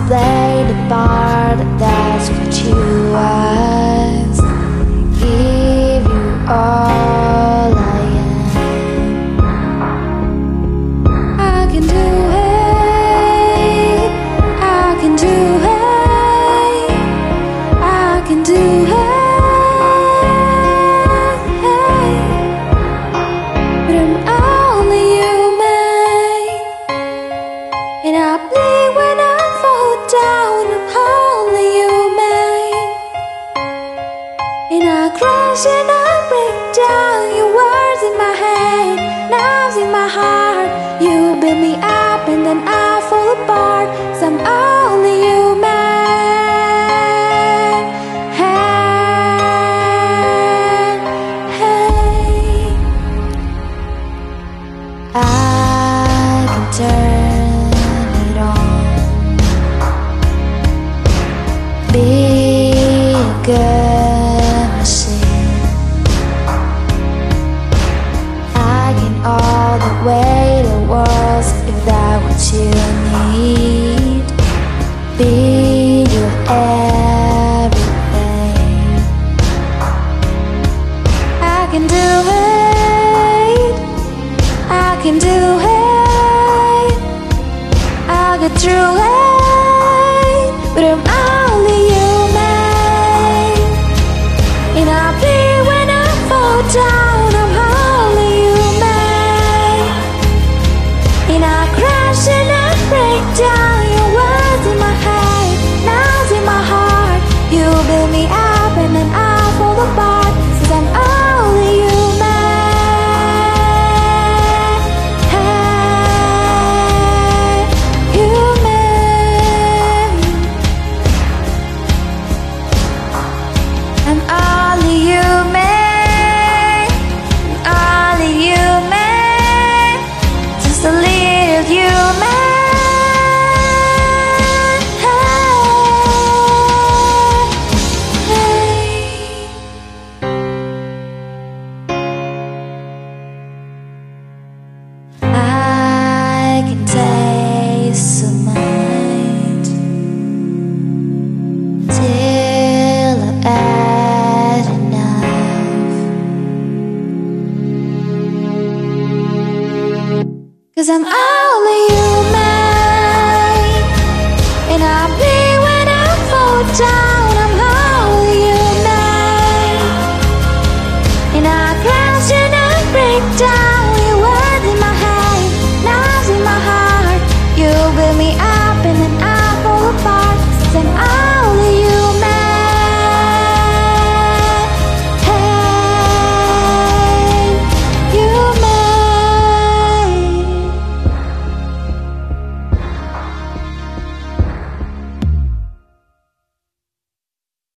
play the part, that's what you ask. Give you all I am. I can do it, I can do it, I can do it. But I'm only human, and I bleed when I fall down. I'm only human, and I crash and I break down. Your words in my head, knives in my heart. You build me up and then I fall apart. 'Cause I'm only human. Hey, hey. I can turn it on. Be a good machine. I can all the way the world if that's what you need. Be your everything. I can do it, I can do it, I'll get through it. But I'm only human, and I bleed when I fall down. I'm only human, and I crash and I break down. Your words in my head, knives in my heart. You build me up and then I fall apart. 'Cause I'm only human. Hey, human. I'm only human, only human, just a little human. I can taste the mind till I've had enough. 'Cause I'm only human.